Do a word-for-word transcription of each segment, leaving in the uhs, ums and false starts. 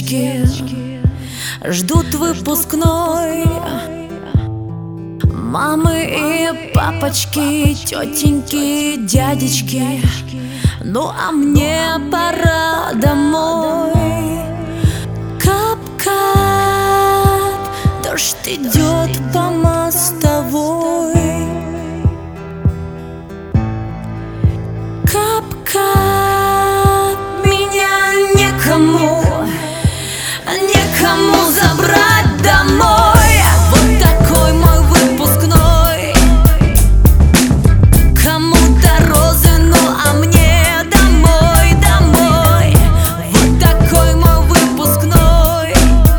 деточки ждут выпускной. Мамы и папочки, тетеньки, дядечки, ну а мне пора домой. Кап-кап, дождь идет по мостовой. Кап-кап, меня некому, некому забрать домой. Вот такой мой выпускной. Кому-то розы, ну а мне домой, домой. Вот такой мой выпускной.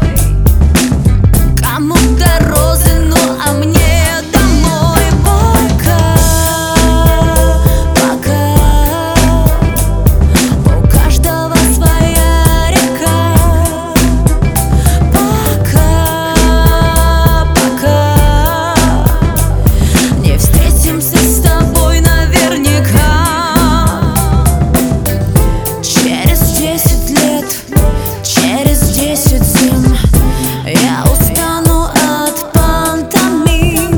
Кому-то розы, ну а мне домой. Пока, пока у каждого своя река. Пока, пока не встретимся с тобой наверняка. Через десять лет, через десять зим я устану от пантомим.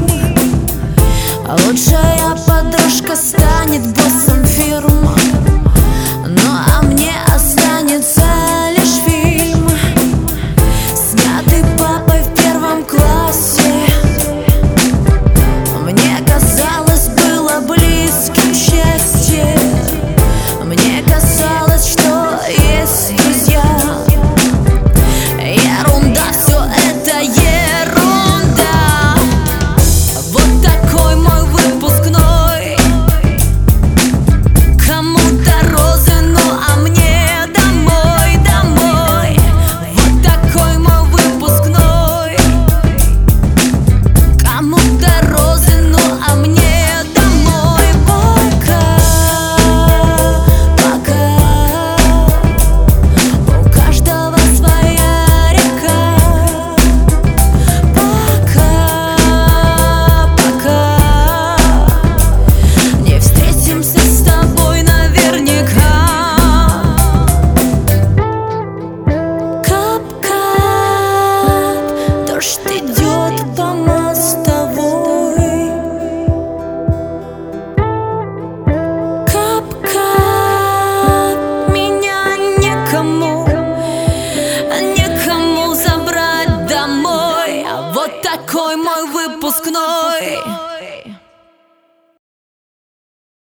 Лучшая подружка станет боссом фирмы, ну а мне останется лишь фильм, снятый папой в первом классе. Мне казалось, было близким счастье. Мне казалось, что есть друзья. Ерунда, все это ерунда. Вот такой мой выпускной. Кому-то розы, ну а мне домой, домой. Вот такой мой выпускной. Кому-то розы, ну а мне домой. Пока, пока у каждого своя река. Пока, пока не встретимся с тобой наверняка. Кап-кап, дождь идет по мостовой. Кап-кап, меня некому, некому забрать домой. Вот такой мой выпускной.